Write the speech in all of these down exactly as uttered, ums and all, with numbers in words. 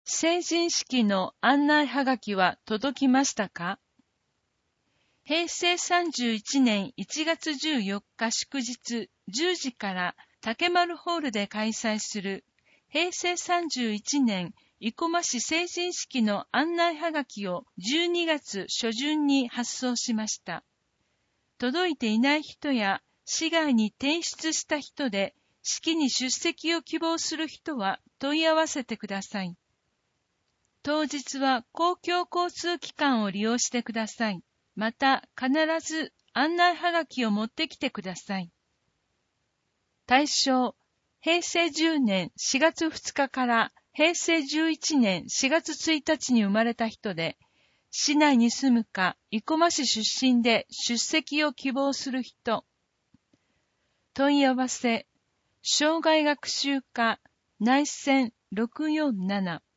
成人式の案内はがきは届きましたか？へいせいさんじゅういちねんいちがつじゅうよっか祝日じゅうじから竹丸ホールで開催するへいせいさんじゅういちねん生駒市成人式の案内はがきをじゅうにがつしょじゅんに発送しました。届いていない人や市外に転出した人で式に出席を希望する人は問い合わせてください。当日は公共交通機関を利用してください。また、必ず案内はがきを持ってきてください。対象、へいせいじゅうねんしがつふつかからへいせいじゅういちねんしがつついたちに生まれた人で、市内に住むか、生駒市出身で出席を希望する人。問い合わせ、生涯学習課内線ろくよんなな。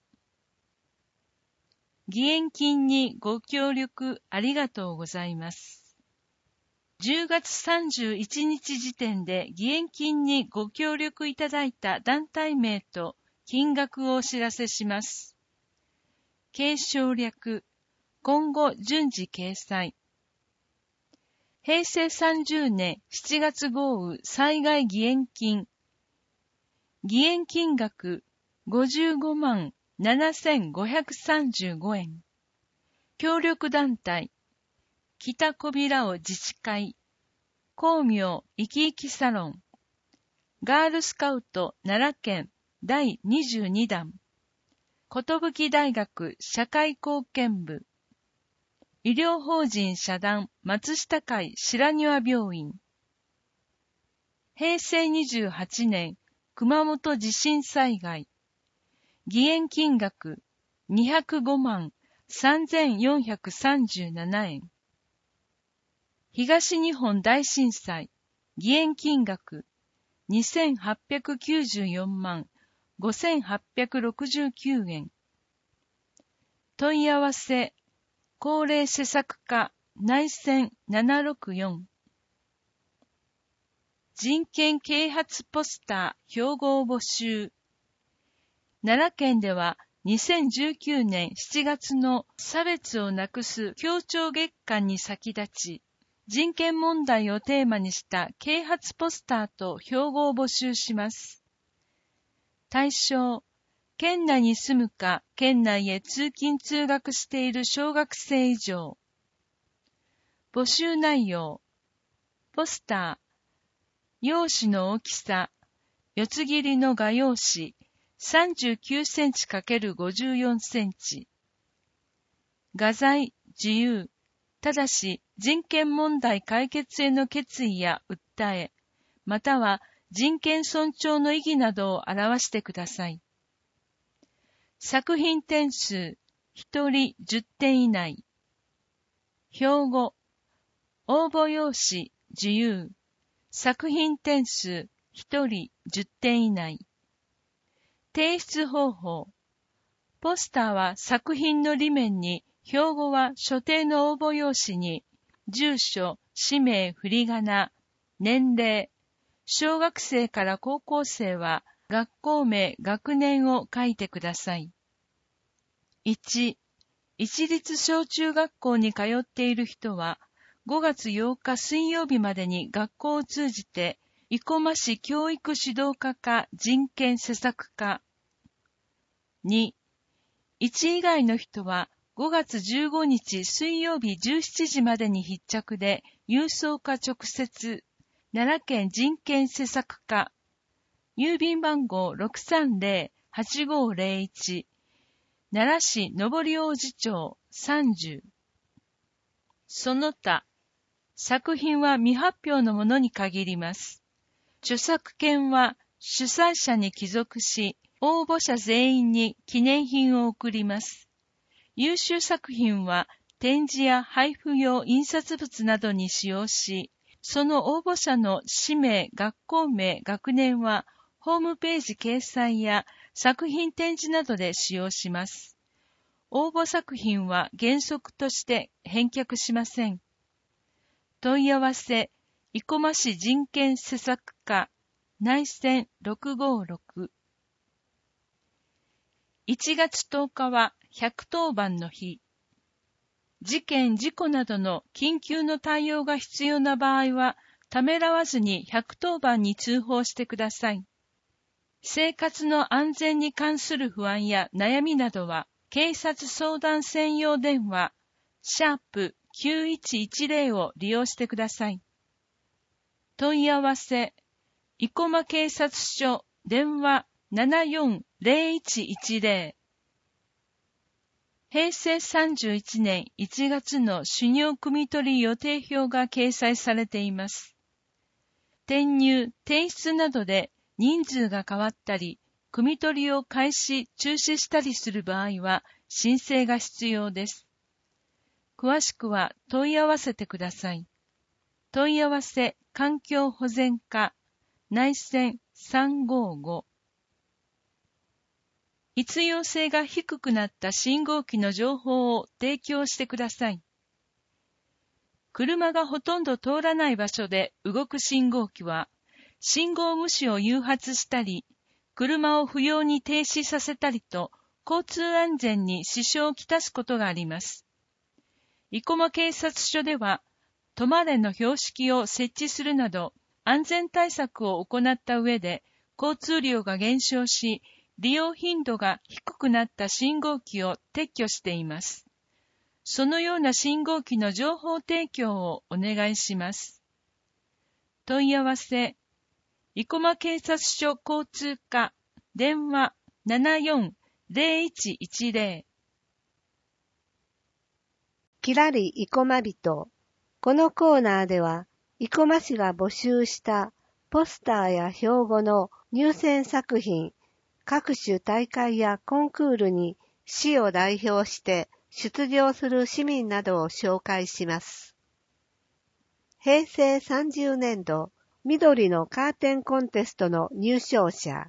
義援金にご協力ありがとうございます。じゅうがつさんじゅういちにち時点で義援金にご協力いただいた団体名と金額をお知らせします。継承略、今後順次掲載。へいせいさんじゅうねんしちがつ豪雨災害義援金。義援金額ごじゅうごまんななせんごひゃくさんじゅうごえん。協力団体、北小平尾自治会、光明生き生きサロン、ガールスカウト奈良県だいにじゅうにだん、寿大学社会貢献部、医療法人社団松下会白庭病院、へいせいにじゅうはちねん熊本地震災害、義援金額にひゃくごまんさんぜんよんひゃくさんじゅうななえん。東日本大震災、義援金額にせんはっぴゃくきゅうじゅうよんまんごせんはっぴゃくろくじゅうきゅうえん。問い合わせ、高齢施策課内線ななろくよん。人権啓発ポスター標語募集。奈良県ではにせんじゅうきゅうねんしちがつの差別をなくす協調月間に先立ち、人権問題をテーマにした啓発ポスターと標語を募集します。対象、県内に住むか県内へ通勤通学している小学生以上。募集内容、ポスター、用紙の大きさ、四つ切りの画用紙さんじゅうきゅうセンチかけるごじゅうよんセンチ。画材自由。ただし人権問題解決への決意や訴え、または人権尊重の意義などを表してください。作品点数ひとりじゅってん以内。標語、応募用紙自由。作品点数ひとりじゅってん以内。提出方法。ポスターは作品の裏面に、標語は所定の応募用紙に、住所、氏名、振り仮名、年齢、小学生から高校生は学校名、学年を書いてください。いち、一律小中学校に通っている人は、ごがつようか水曜日までに学校を通じて、生駒市教育指導課か人権施策課。に、いち以外の人はごがつじゅうごにち水曜日じゅうしちじまでに必着で郵送か直接、奈良県人権施策課、郵便番号 ろくさんぜろはちごーぜろいち、奈良市上り王子町さんじゅう。その他、作品は未発表のものに限ります。著作権は主催者に帰属し、応募者全員に記念品を贈ります。優秀作品は展示や配布用印刷物などに使用し、その応募者の氏名、学校名、学年はホームページ掲載や作品展示などで使用します。応募作品は原則として返却しません。問い合わせ、生駒市人権施策課、内線ろくごーろく。 いちがつとおかはひゃくとおばんの日。事件・事故などの緊急の対応が必要な場合は、ためらわずにひゃくとおばんに通報してください。生活の安全に関する不安や悩みなどは、警察相談専用電話、シャープきゅういちいちゼロを利用してください。問い合わせ、生駒警察署電話ななよんゼロいちいちゼロ。へいせいさんじゅういちねんいちがつの種尿汲み取り予定表が掲載されています。転入・転出などで人数が変わったり、汲み取りを開始・中止したりする場合は申請が必要です。詳しくは問い合わせてください。問い合わせ環境保全課内線さんごーご。必要性が低くなった信号機の情報を提供してください。車がほとんど通らない場所で動く信号機は、信号無視を誘発したり、車を不要に停止させたりと、交通安全に支障をきたすことがあります。生駒警察署では、止まれの標識を設置するなど、安全対策を行った上で、交通量が減少し、利用頻度が低くなった信号機を撤去しています。そのような信号機の情報提供をお願いします。問い合わせ、生駒警察署交通課電話ななよんゼロいちいちゼロ。 きらり生駒人。このコーナーでは、生駒市が募集したポスターや標語の入選作品、各種大会やコンクールに市を代表して出場する市民などを紹介します。へいせいさんじゅうねんど、緑のカーテンコンテストの入賞者。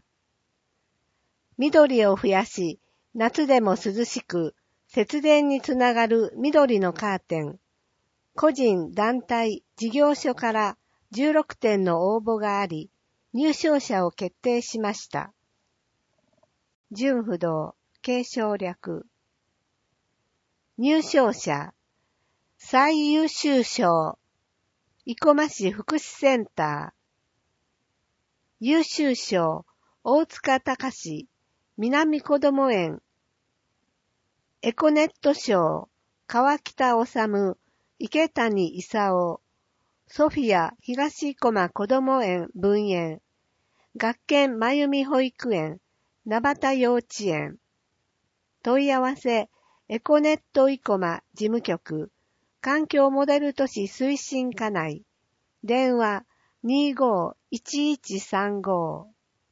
緑を増やし、夏でも涼しく、節電につながる緑のカーテン。個人、団体、事業所からじゅうろくてんの応募があり、入賞者を決定しました。順不動、継承略。入賞者、最優秀賞、生駒市福祉センター。優秀賞、大塚隆、南こども園。エコネット賞、川北治、池谷勲。ソフィア東生駒こども園分園。学研まゆみ保育園。名畑幼稚園。問い合わせ、エコネット生駒事務局、環境モデル都市推進課内。電話 にーごーいちいちさんご。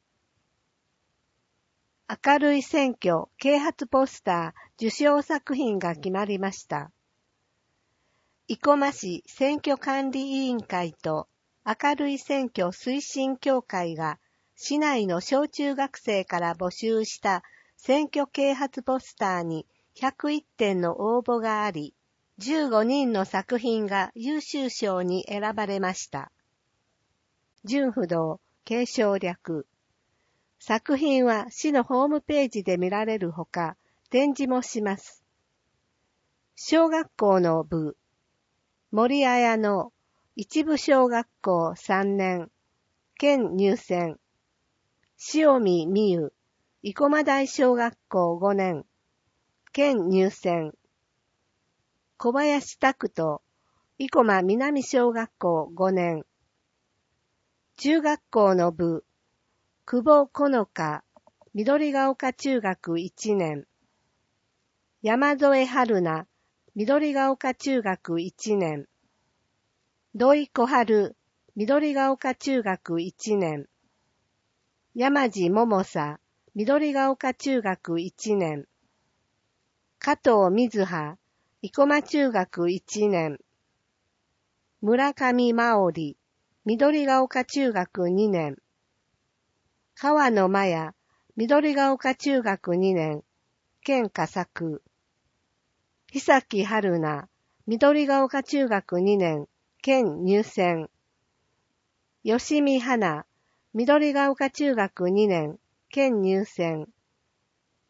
明るい選挙啓発ポスター受賞作品が決まりました。生駒市選挙管理委員会と明るい選挙推進協会が市内の小中学生から募集した選挙啓発ポスターにひゃくいってんの応募があり、じゅうごにんの作品が優秀賞に選ばれました。順不動、継承略。作品は市のホームページで見られるほか、展示もします。小学校の部、森綾の一部小学校さんねん、県入選。塩見美優、生駒台小学校ごねん、県入選。小林拓人、生駒南小学校ごねん。中学校の部、久保好花、緑が丘中学いちねん。山添春菜、緑が丘中学いちねん。土井小春、緑が丘中学いちねん。山地桃沙、緑が丘中学いちねん。加藤瑞葉、生駒中学いちねん。村上真織、緑が丘中学にねん。川野真也、緑が丘中学にねん、県佳作。久木春菜、緑が丘中学にねん、県入選。吉見花、緑が丘中学にねん、県入選。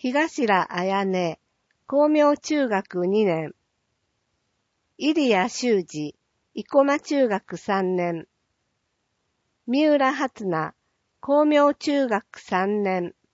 東彩音、光明中学にねん。入谷修二、生駒中学さんねん。三浦初奈、光明中学さんねん。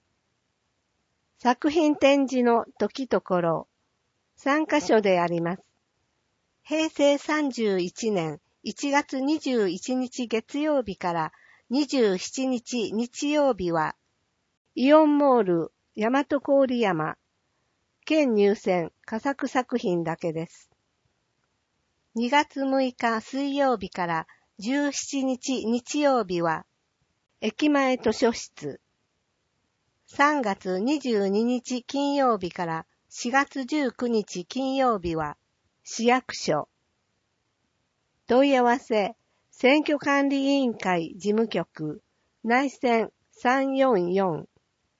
作品展示の時ところ、さんカ所であります。平成さんじゅういちねんいちがつにじゅういちにち月曜日からにじゅうしちにち日曜日は、イオンモール大和郡山、県入選佳作作品だけです。にがつむいか水曜日からじゅうしちにち日曜日は、駅前図書室。さんがつにじゅうににち金曜日からしがつじゅうくにち金曜日は、市役所。問い合わせ、選挙管理委員会事務局、内線さんよんよん。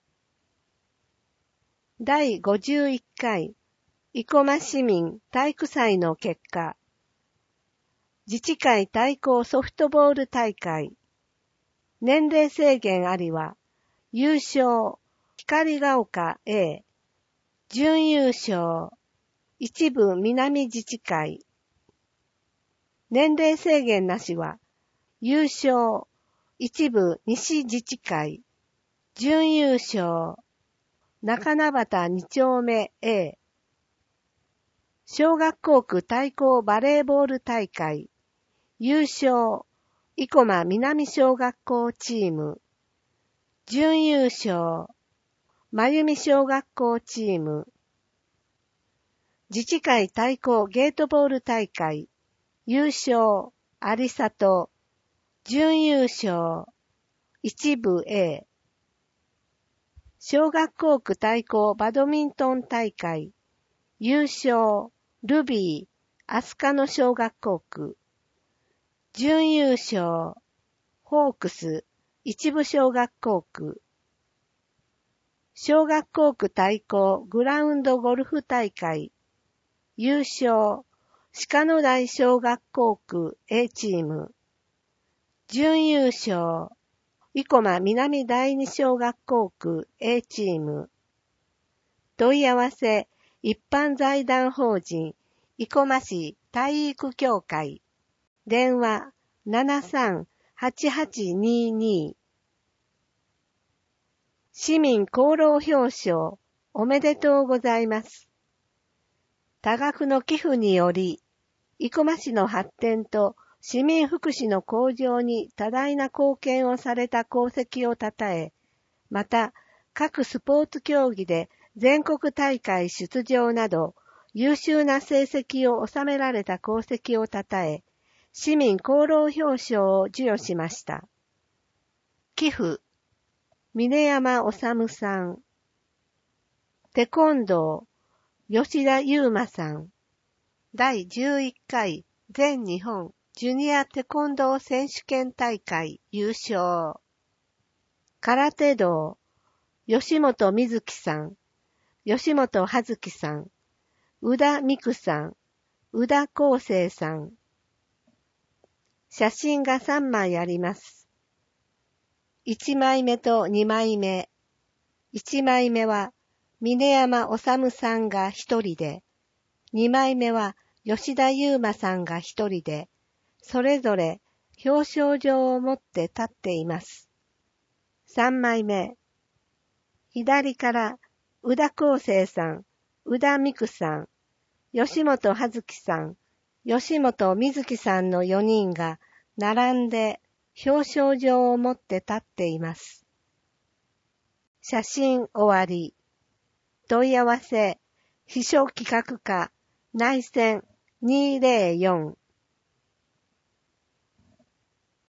だいごじゅういっかい、生駒市民体育祭の結果。自治会対抗ソフトボール大会。年齢制限ありは、優勝、光が丘 A。準優勝、一部南自治会。年齢制限なしは、優勝、一部西自治会。準優勝、中名端に丁目 A。小学校区対抗バレーボール大会。優勝、生駒南小学校チーム。準優勝、真由美小学校チーム。自治会対抗ゲートボール大会。優勝、有里。準優勝、一部 A。小学校区対抗バドミントン大会。優勝、ルビー、飛鳥野小学校区。準優勝、ホークス、一部小学校区。小学校区対抗グラウンドゴルフ大会。優勝、鹿野台小学校区 A チーム。準優勝、生駒南第二小学校区 A チーム。問い合わせ、一般財団法人、生駒市体育協会。電話、ななさんはちはちにに。市民功労表彰、おめでとうございます。多額の寄付により、生駒市の発展と市民福祉の向上に多大な貢献をされた功績をたたえ、また各スポーツ競技で全国大会出場など優秀な成績を収められた功績をたたえ、市民功労表彰を授与しました。寄付、峰山治さん。テコンドー、吉田優馬さん。だいじゅういっかい全日本ジュニアテコンドー選手権大会優勝。空手道、吉本瑞希さん、吉本葉月さん、宇田美久さん、宇田康生さん。写真がさんまいあります。いちまいめとにまいめ。いちまいめは峰山治さんがひとりで、にまいめは吉田優馬さんがひとりで、それぞれ表彰状を持って立っています。さんまいめ。左から宇田康生さん、宇田美久さん、吉本葉月さん、吉本瑞希さんのよにんが並んで表彰状を持って立っています。写真終わり。問い合わせ、秘書企画課、内線にーぜろよん。